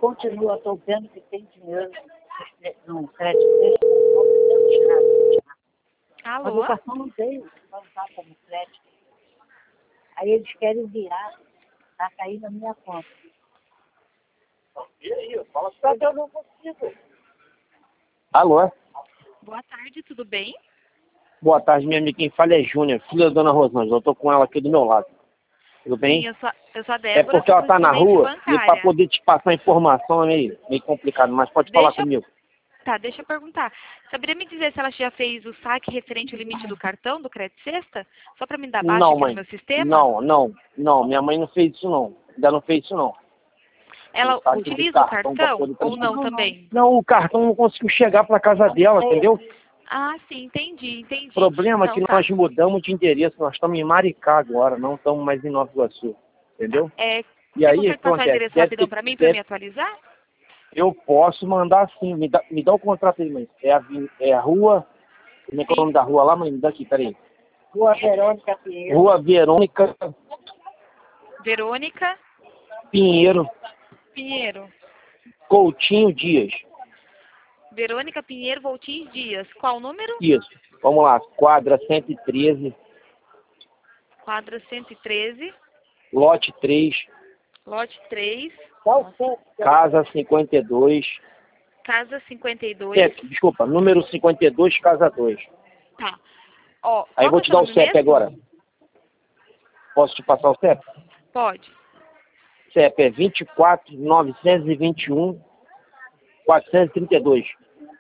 continua, estou vendo que tem dinheiro no crédito dele, não tirar. Mas Alô? o cartão não veio, não está como crédito. Aí eles querem virar, tá caindo na minha conta. E aí, fala Só que eu não consigo. Alô? Boa tarde, tudo bem? Boa tarde, minha amiga. Quem fala é Júnior, filha da dona Rosângela. Eu tô com ela aqui do meu lado. Tudo bem? Sim, eu sou a É Débora, porque sou ela tá na correspondente rua e para bancária. poder te passar informação é meio complicado, mas pode falar Deixa, comigo. deixa eu perguntar. Saberia me dizer se ela já fez o saque referente ao limite do cartão, do crédito sexta? Só para me dar baixa Não, aqui no mãe. meu sistema? Não. Minha mãe não fez isso, não. Ainda não fez isso, não. O Ela saque de utiliza o cartão pra cartão poder ou não transferir. também? Não, o cartão não conseguiu chegar para casa dela, entendeu? Ah, sim, entendi. O problema é que Então tá. nós mudamos de endereço. Nós estamos em Maricá agora, não estamos mais em Nova Iguaçu. Entendeu? E Você aí, o consegue que passar o acontece? endereço rapidão para mim, para me atualizar? Eu posso mandar sim, me dá o contrato aí, mãe. É a rua, como é que é o Sim. nome da rua lá, mãe? Me dá aqui, peraí. Rua Verônica Pinheiro. Rua Verônica Verônica Pinheiro Pinheiro. Coutinho Dias. Verônica Pinheiro Voltins Dias. Qual o número? Isso. Vamos lá, quadra 113, Quadra 113, lote 3, lote 3, casa 52. casa 52. Desculpa, número 52, casa 2. Tá. Ó, Aí qual vou que é o te seu dar o nome CEP mesmo? agora. Posso te passar o CEP? Pode. CEP é 24 921 432.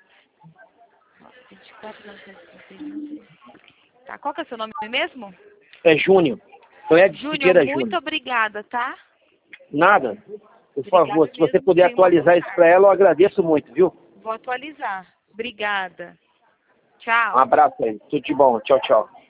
24, 931. Tá, qual que é o seu nome mesmo? É Júnior. Então é de Júnior, Siqueira muito Júnior. obrigada, tá? Nada. Por favor, se você mesmo. puder Tenha uma boa atualizar isso tarde. para ela, eu agradeço muito, viu? Vou atualizar. Obrigada. Um Tchau. abraço aí. Tudo de bom. Tchau, tchau.